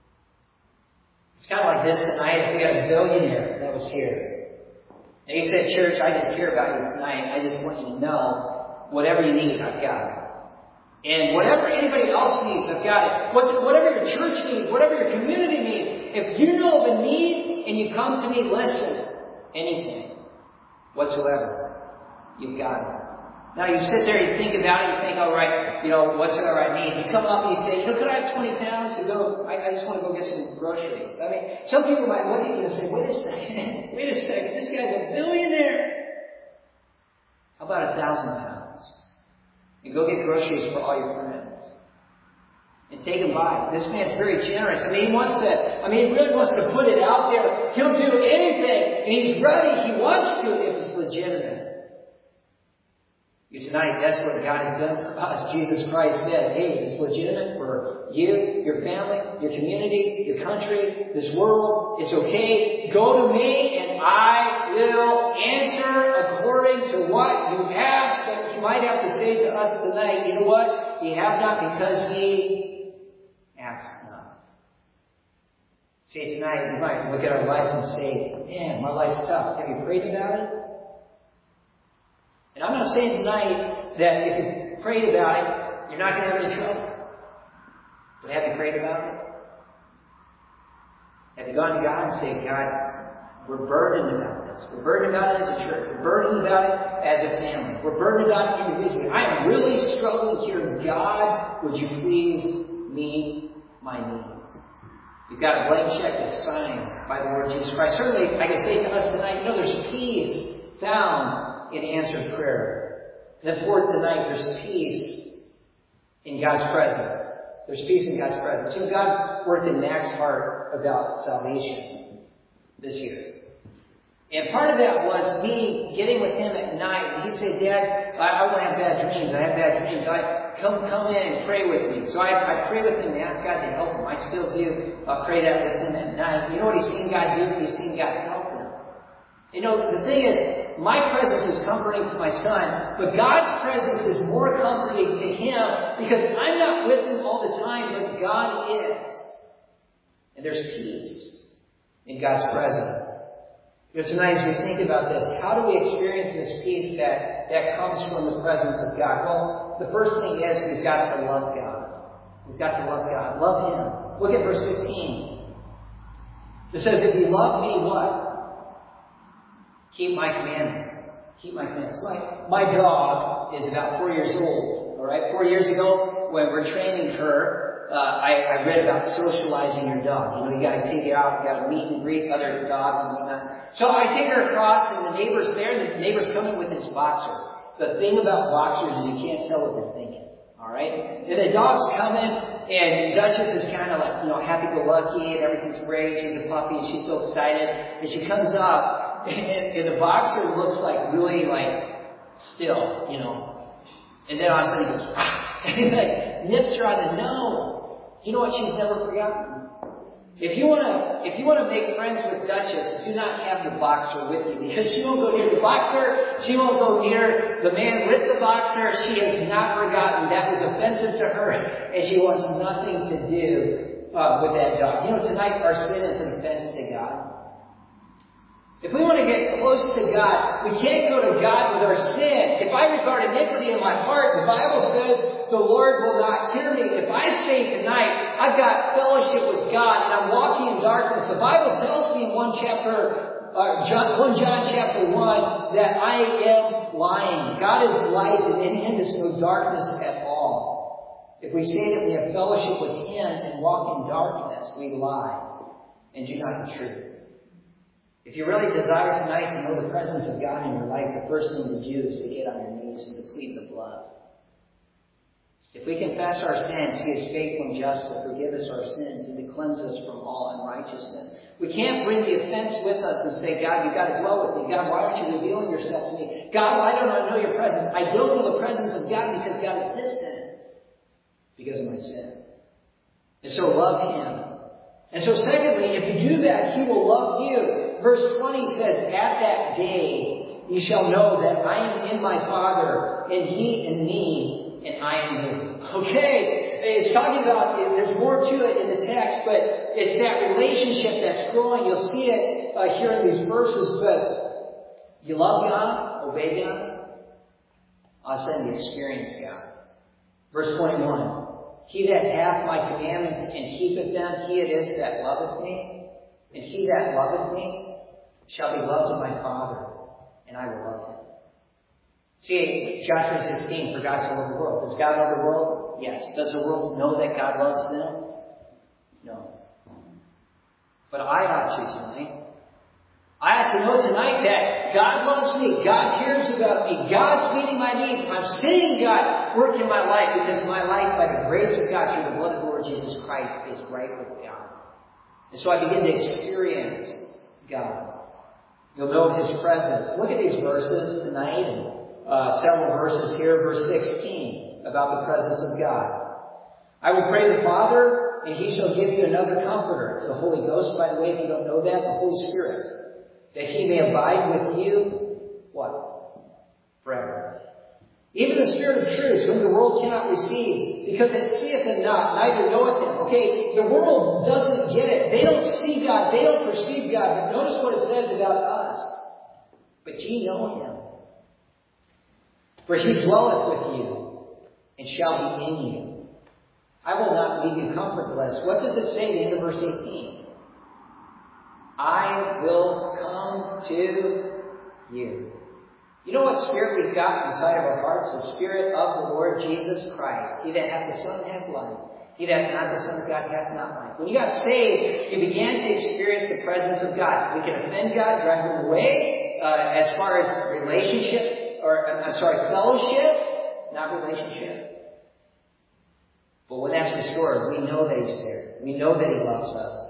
It's kind of like this tonight. If we had a billionaire that was here, and he said, church, I just care about you tonight. I just want you to know, whatever you need, I've got it. And whatever anybody else needs, I've got it. Whatever your church needs, whatever your community needs, if you know of a need and you come to me, listen, anything whatsoever, you've got it. Now you sit there, you think about it, you think, all right, you know, what's it all right mean? You come up and you say, you know, could I have twenty pounds to go, I, I just want to go get some groceries. I mean, some people might look at you and say, wait a second, wait a second, this guy's a billionaire. How about a thousand pounds? And go get groceries for all your friends. And take them by. This man's very generous. I mean, he wants to, I mean, he really wants to put it out there. He'll do anything. And he's ready. He wants to if it's legitimate. You tonight, that's what God has done for us. Jesus Christ said, hey, it's legitimate for you, your family, your community, your country, this world. It's okay. Go to me and I will answer according to what you ask. But you might have to say to us tonight, you know what? Ye have not because ye ask not. See, tonight, we might look at our life and say, man, my life's tough. Have you prayed about it? And I'm not saying tonight that if you prayed about it, you're not going to have any trouble. But have you prayed about it? Have you gone to God and said, God, we're burdened about this. We're burdened about it as a church. We're burdened about it as a family. We're burdened about it individually. I am really struggling here. God, would you please meet my needs? You've got a blank check that's signed by the Lord Jesus Christ. Certainly, I can say to us tonight, you know, there's peace found in answered prayer. And then fourth tonight, there's peace in God's presence. There's peace in God's presence. You know, God worked in Mac's heart about salvation this year. And part of that was me getting with him at night. And he'd say, Dad, I, I want to have bad dreams. I have bad dreams. I come come in and pray with me. So I, I pray with him and ask God to help him. I still do uh, pray that with him at night. You know what he's seen God do? He's seen God help him. You know, the thing is, my presence is comforting to my son, but God's presence is more comforting to him because I'm not with him all the time, but God is. And there's peace in God's presence. You know, tonight as we think about this, how do we experience this peace that, that comes from the presence of God? Well, the first thing is we've got to love God. We've got to love God. Love Him. Look at verse fifteen. It says, if you love me, what? Keep my commandments. Keep my commandments. My, my dog is about four years old. All right, four years ago, when we're training her, uh, I, I read about socializing your dog. You know, you got to take her out, you got to meet and greet other dogs and whatnot. So I take her across, and the neighbor's there. The neighbor's coming with his boxer. The thing about boxers is you can't tell what they're thinking. All right, and the dog's coming, and Duchess is kind of like, you know, happy-go-lucky, and everything's great. She's a puppy, and she's so excited. And she comes up. And, and the boxer looks like really like still, you know. And then all of a sudden he goes, ah, and he like nips her on the nose. Do you know what she's never forgotten? If you wanna if you wanna make friends with Duchess, do not have the boxer with you because she won't go near the boxer, she won't go near the man with the boxer. She has not forgotten that was offensive to her, and she wants nothing to do uh, with that dog. You know, tonight our sin is an offense to God. If we want to get close to God, we can't go to God with our sin. If I regard iniquity in my heart, the Bible says the Lord will not hear me. If I say tonight, I've got fellowship with God and I'm walking in darkness, the Bible tells me in one chapter, uh, John, First John chapter one, that I am lying. God is light and in Him is no darkness at all. If we say that we have fellowship with Him and walk in darkness, we lie and do not the truth. If you really desire tonight to know the presence of God in your life, the first thing to do is to get on your knees and to plead the blood. If we confess our sins, He is faithful and just to forgive us our sins and to cleanse us from all unrighteousness. We can't bring the offense with us and say, God, you've got to dwell with me. God, why aren't you revealing yourself to me? God, why don't I know your presence? I don't know the presence of God because God is distant because of my sin. And so love Him. And so secondly, if you do that, He will love you. Verse twenty says, at that day ye shall know that I am in my Father, and He in me, and I in Him. Okay, it's talking about, there's more to it in the text, but it's that relationship that's growing. You'll see it uh, here in these verses, but you love God, obey God, all of a sudden you experience God. Verse twenty-one, he that hath my commandments and keepeth them, he it is that loveth me, and he that loveth me shall be loved of my Father, and I will love him. See, John three sixteen, for God so loved the world. Does God love the world? Yes. Does the world know that God loves them? No. But I ought to tonight. I ought to know tonight that God loves me. God cares about me. God's meeting my needs. I'm seeing God work in my life because my life, by the grace of God, through the blood of the Lord Jesus Christ, is right with God. And so I begin to experience God. You'll know His presence. Look at these verses tonight, and uh, several verses here. Verse sixteen, about the presence of God. I will pray the Father, and He shall give you another Comforter. It's the Holy Ghost, by the way, if you don't know that, the Holy Spirit. That He may abide with you, what? Forever. Even the Spirit of truth, whom the world cannot receive, because it seeth Him not, neither knoweth Him. Okay, the world doesn't get it. They don't see God. They don't perceive God. But notice what it says about us. But ye know Him. For He dwelleth with you, and shall be in you. I will not leave you comfortless. What does it say at the end of verse eighteen? I will come to you. You know what Spirit we've got inside of our hearts? The Spirit of the Lord Jesus Christ. He that hath the Son hath life. He that hath not the Son of God hath not life. When you got saved, you began to experience the presence of God. We can offend God, drive Him away, uh, as far as relationship, or I'm sorry, fellowship, not relationship. But when that's restored, we know that He's there. We know that He loves us.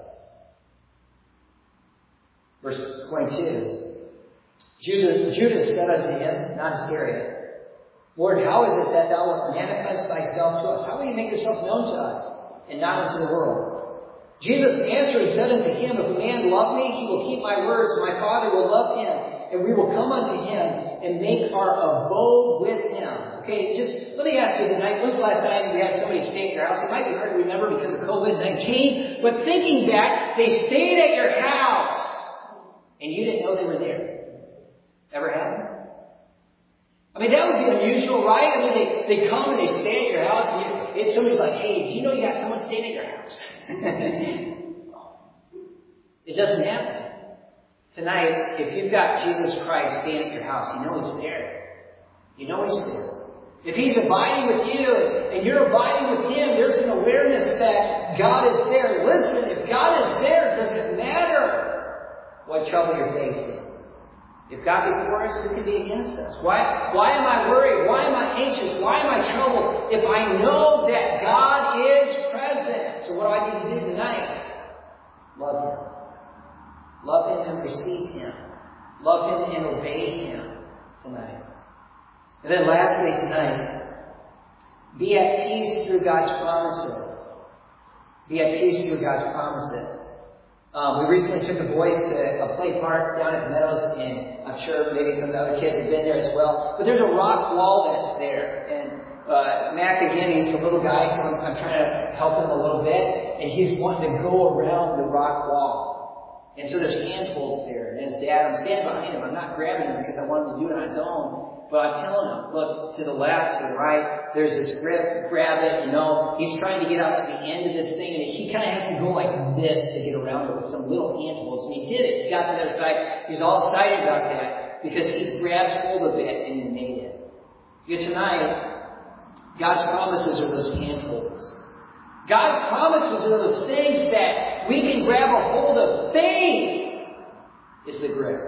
Verse twenty-two. Judas, Judas said unto Him, not Iscariot, Lord, how is it that Thou wilt manifest Thyself to us? How will You make Yourself known to us, and not unto the world? Jesus answered and said unto him, If a man love me, he will keep my words. My Father will love him, and we will come unto him, and make our abode with him. Okay, just let me ask you tonight, when's the last time you had somebody stay at your house? It might be hard to remember because of COVID nineteen, but thinking back, they stayed at your house. And you didn't know they were there. Ever happened? I mean, that would be unusual, right? I mean, they, they come and they stay at your house, and you, if somebody's like, hey, do you know you got someone staying at your house? It doesn't happen. Tonight, if you've got Jesus Christ staying at your house, you know He's there. You know He's there. If He's abiding with you, and you're abiding with Him, there's an awareness that God is there. Listen, if God is there, it doesn't matter what trouble you're facing. If God be for us, who can be against us? Why, why am I worried? Why am I anxious? Why am I troubled? If I know that God is present. So what do I need to do tonight? Love Him. Love Him and receive Him. Love Him and obey Him tonight. And then lastly tonight, be at peace through God's promises. Be at peace through God's promises. Um, we recently took the boys to a play park down at the Meadows, and I'm sure maybe some of the other kids have been there as well. But there's a rock wall that's there, and uh, Mac, again, he's a little guy, so I'm, I'm trying to help him a little bit, and he's wanting to go around the rock wall. And so there's handholds there, and his dad, I'm standing behind him. I'm not grabbing him because I want him to do it on his own. But I'm telling him, look, to the left, to the right, there's this grip, grab it, you know. He's trying to get out to the end of this thing, and he kind of has to go like this to get around it with some little handholds. And he did it. He got to the other side. He's all excited about that because he grabbed hold of it and he made it. Yet tonight, God's promises are those handholds. God's promises are those things that we can grab a hold of. Faith is the grip.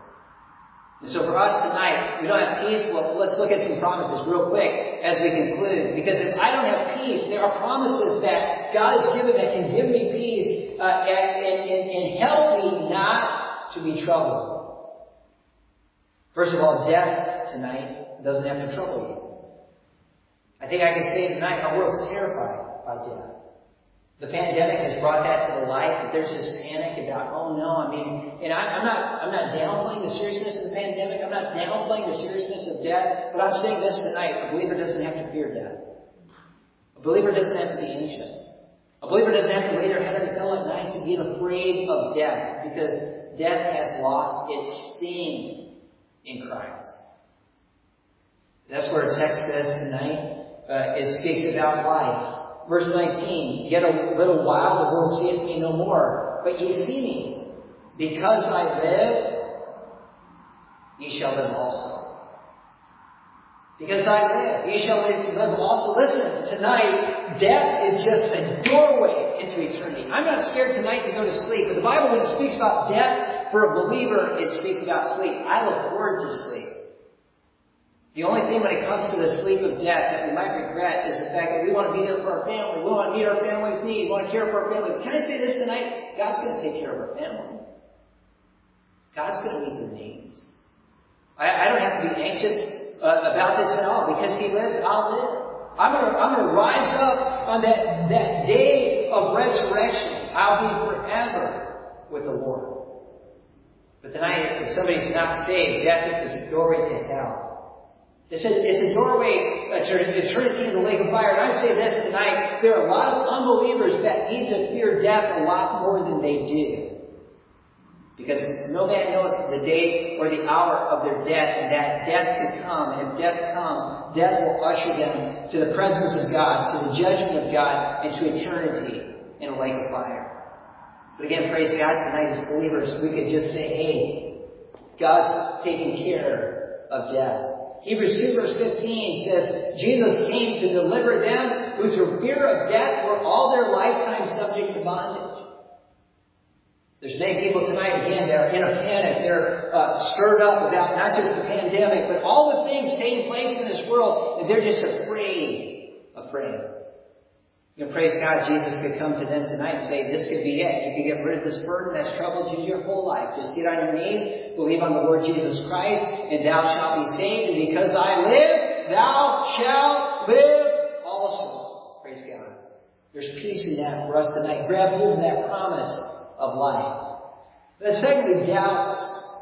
And so for us tonight, we don't have peace. Well, let's look at some promises real quick as we conclude. Because if I don't have peace, there are promises that God has given that can give me peace uh, and, and, and help me not to be troubled. First of all, death tonight doesn't have to trouble you. I think I can say tonight, our world's terrified by death. The pandemic has brought that to the light, that there's this panic about, oh no, I mean, and I, I'm not, I'm not downplaying the seriousness of the pandemic, I'm not downplaying the seriousness of death, but I'm saying this tonight, a believer doesn't have to fear death. A believer doesn't have to be anxious. A believer doesn't have to lay their head on the pillow at night to be afraid of death, because death has lost its sting in Christ. That's what our text says tonight. Uh, it speaks about life. Verse nineteen, yet a little while the world seeth me no more, but ye see me. Because I live, ye shall live also. Because I live, ye shall live, live also. Listen, tonight, death is just a doorway into eternity. I'm not scared tonight to go to sleep, but the Bible, when it speaks about death for a believer, it speaks about sleep. I look forward to sleep. The only thing when it comes to the sleep of death that we might regret is the fact that we want to be there for our family. We want to meet our family's needs. We want to care for our family. Can I say this tonight? God's going to take care of our family. God's going to meet their needs. I, I don't have to be anxious uh, about this at all. Because He lives, I'll live. I'm going to, I'm going to rise up on that, that day of resurrection. I'll be forever with the Lord. But tonight, if somebody's not saved, death is a doorway to hell. It's a, it's a doorway uh, to eternity in the lake of fire. And I would say this tonight, there are a lot of unbelievers that need to fear death a lot more than they do. Because no man knows the day or the hour of their death, and that death could come. And if death comes, death will usher them to the presence of God, to the judgment of God, and to eternity in a lake of fire. But again, praise God, tonight as believers, we could just say, hey, God's taking care of death. Hebrews two verse fifteen says, Jesus came to deliver them who through fear of death were all their lifetime subject to bondage. There's many people tonight, again, that are in a panic. They're uh, stirred up about not just the pandemic, but all the things taking place in this world, and they're just afraid, afraid. You know, praise God, Jesus could come to them tonight and say, this could be it. You could get rid of this burden that's troubled you your whole life. Just get on your knees, believe on the Lord Jesus Christ, and thou shalt be saved. And because I live, thou shalt live also. Praise God. There's peace in that for us tonight. Grab hold of that promise of life. But secondly, doubts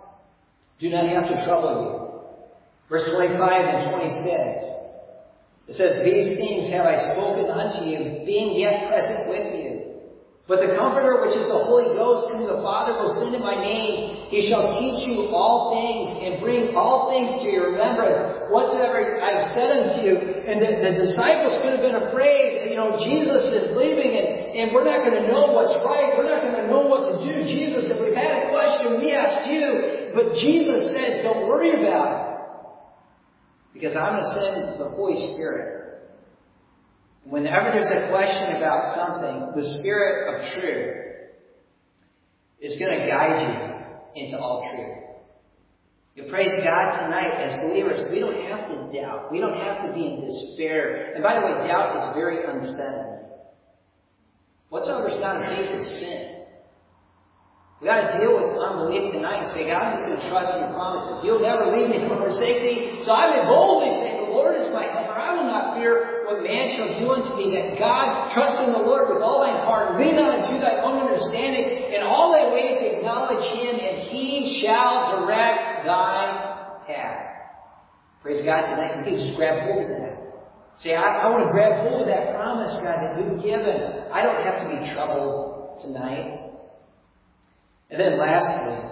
do not have to trouble you. Verse twenty-five and twenty-six. It says, these things have I spoken unto you, being yet present with you. But the Comforter, which is the Holy Ghost, whom the Father will send in my name, He shall teach you all things, and bring all things to your remembrance, whatsoever I have said unto you. And the, the disciples could have been afraid, you know, Jesus is leaving, and, and we're not going to know what's right. We're not going to know what to do. Jesus, if we've had a question, we asked you. But Jesus says, don't worry about it. Because I'm going to send the Holy Spirit. Whenever there's a question about something, the Spirit of truth is going to guide you into all truth. You praise God tonight as believers. We don't have to doubt. We don't have to be in despair. And by the way, doubt is very unsettling. Whatsoever is not of faith is sin. We've got to deal with unbelief tonight and say, God, I'm just going to trust in your promises. You'll never leave me nor forsake me. So I may boldly say, the Lord is my helper. I will not fear what man shall do unto me. That God, trust in the Lord with all thine heart. Lean not unto thy own understanding. In all thy ways acknowledge Him, and He shall direct thy path. Praise God tonight. We can just grab hold of that. Say, I, I want to grab hold of that promise, God, that you've given. I don't have to be troubled tonight. And then lastly,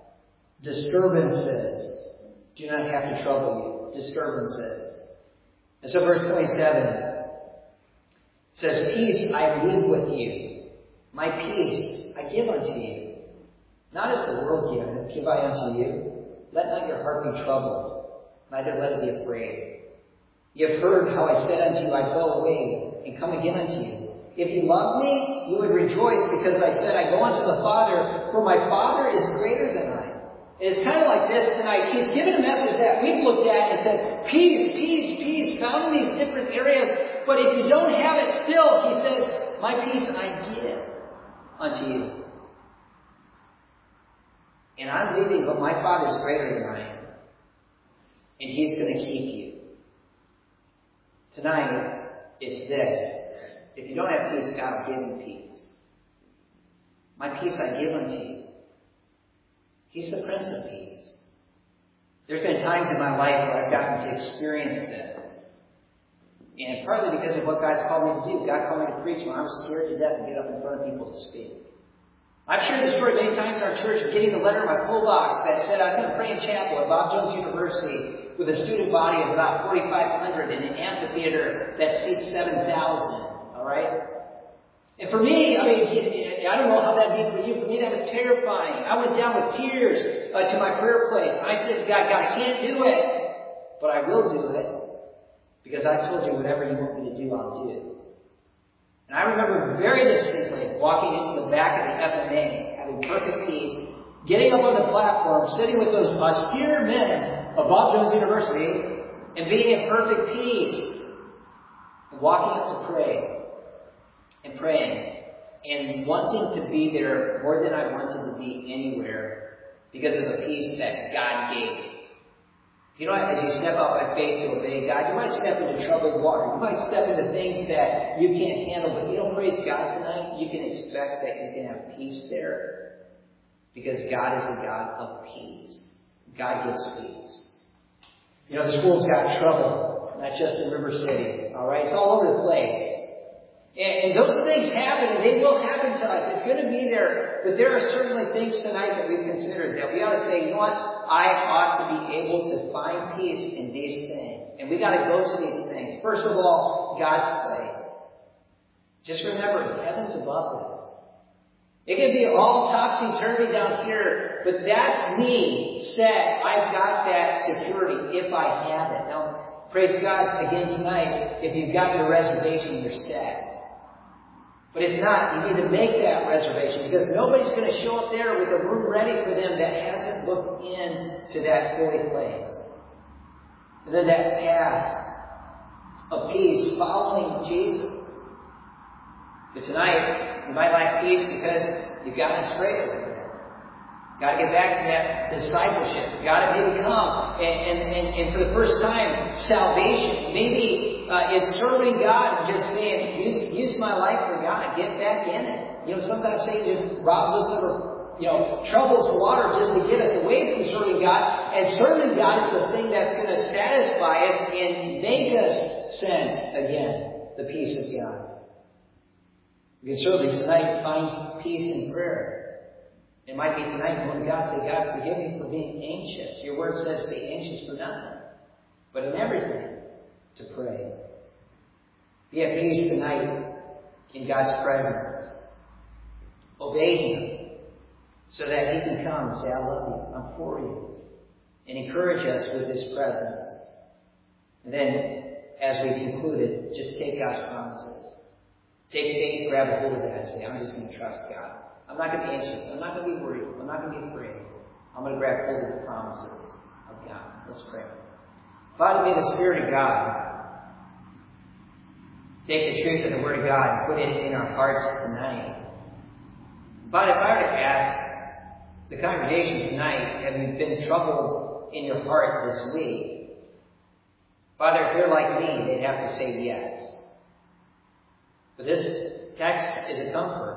disturbances do not have to trouble you. Disturbances. And so verse twenty-seven says, peace I leave with you. My peace I give unto you. Not as the world giveth, give I unto you. Let not your heart be troubled, neither let it be afraid. You have heard how I said unto you, I go away and come again unto you. If you love me, you would rejoice because I said, I go unto the Father, for my Father is greater than I. It's kind of like this tonight. He's given a message that we've looked at and said, peace, peace, peace, found in these different areas. But if you don't have it still, he says, my peace I give unto you. And I'm leaving, but my Father is greater than I am. And He's going to keep you. Tonight, it's this. If you don't have peace, God will give you peace. My peace I give unto you. He's the Prince of Peace. There's been times in my life where I've gotten to experience this. And partly because of what God's called me to do. God called me to preach when I was scared to death to get up in front of people to speak. I've shared this story many times in our church of getting a letter in my pull box that said I was going to pray in chapel at Bob Jones University with a student body of about forty-five hundred in an amphitheater that seats seven thousand. All right? And for me, I mean, I don't know how that would be for you. For me, that was terrifying. I went down with tears uh, to my prayer place. I said to God, God, I can't do it, but I will do it. Because I told you whatever you want me to do, I'll do. And I remember very distinctly walking into the back of the F M A, having perfect peace, getting up on the platform, sitting with those austere men of Bob Jones University, and being in perfect peace, and walking up to pray, and praying, and wanting to be there more than I wanted to be anywhere because of the peace that God gave. You know, as you step out by faith to obey God, you might step into troubled water. You might step into things that you can't handle, but you know, praise God tonight, you can expect that you can have peace there because God is a God of peace. God gives peace. You know, this world's got trouble, not just in River City, all right? It's all over the place. And, and those things happen, and they will happen to us. It's going to be there. But there are certainly things tonight that we've considered that we ought to say, you know what? I ought to be able to find peace in these things. And we got to go to these things. First of all, God's place. Just remember, heaven's above us. It can be all topsy-turvy down here, but that's me set. I've got that security if I have it. Now, praise God again tonight. If you've got your reservation, you're set. But if not, you need to make that reservation because nobody's going to show up there with a room ready for them that hasn't looked into that holy place. And then that path of peace following Jesus. But tonight, you might lack peace because you've gotten astray a little bit. Got to get back to that discipleship. Got to maybe come and, and, and, and for the first time, salvation. Maybe uh, it's serving God and just saying, use, use my life for God. Get back in it. You know, sometimes Satan just robs us of, you know, troubles water just to get us away from serving God. And serving God is the thing that's going to satisfy us and make us sense again the peace of God. You can certainly tonight find peace in prayer. It might be tonight when God say, God, forgive me for being anxious. Your word says be anxious for nothing, but in everything to pray. Be at peace tonight in God's presence. Obey Him so that He can come and say, I love you, I'm for you, and encourage us with His presence. And then, as we concluded, just take God's promises. Take faith, grab a hold of that, and say, I'm just going to trust God. I'm not going to be anxious. I'm not going to be worried. I'm not going to be afraid. I'm going to grab hold of the promises of God. Let's pray. Father, may the Spirit of God take the truth of the Word of God and put it in our hearts tonight. Father, if I were to ask the congregation tonight, have you been troubled in your heart this week? Father, if they're like me, they'd have to say yes. But this text is a comfort.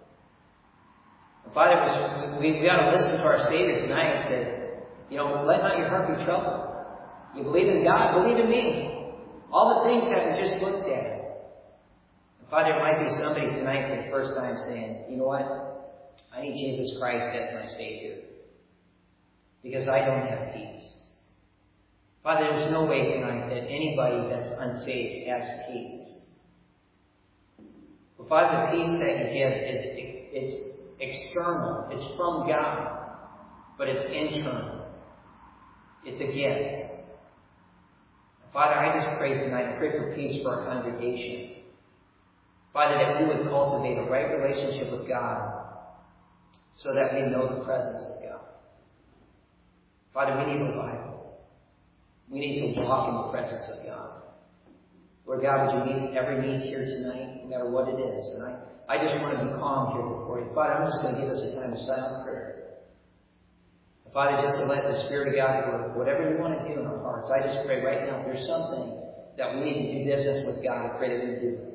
Father, we, we ought to listen to our Savior tonight and say, you know, let not your heart be troubled. You believe in God, believe in me. All the things that we just looked at. And Father, it might be somebody tonight for the first time saying, you know what? I need Jesus Christ as my Savior. Because I don't have peace. Father, there's no way tonight that anybody that's unsaved has peace. But Father, the peace that you give is it's external. It's from God. But it's internal. It's a gift. Father, I just pray tonight, I pray for peace for our congregation. Father, that we would cultivate a right relationship with God so that we know the presence of God. Father, we need revival. We need to walk in the presence of God. Lord God, would you meet every need here tonight, no matter what it is. And I, I just want to be calm here before you. Father, I'm just going to give us a time of silent prayer. Father, just to let the Spirit of God work, whatever you want to do in our hearts. I just pray right now, if there's something that we need to do business with God, I pray that we would do it.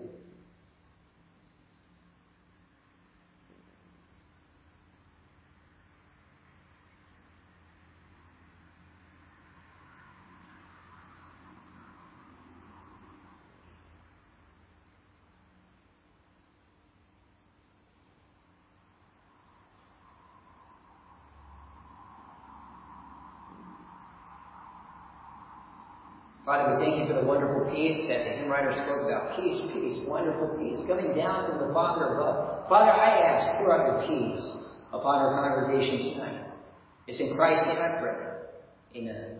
Father, we thank you for the wonderful peace that the hymn writer spoke about. Peace, peace, wonderful peace, coming down from the Father above. Father, I ask, pour out your peace upon our congregation tonight. It's in Christ's name I pray. Amen.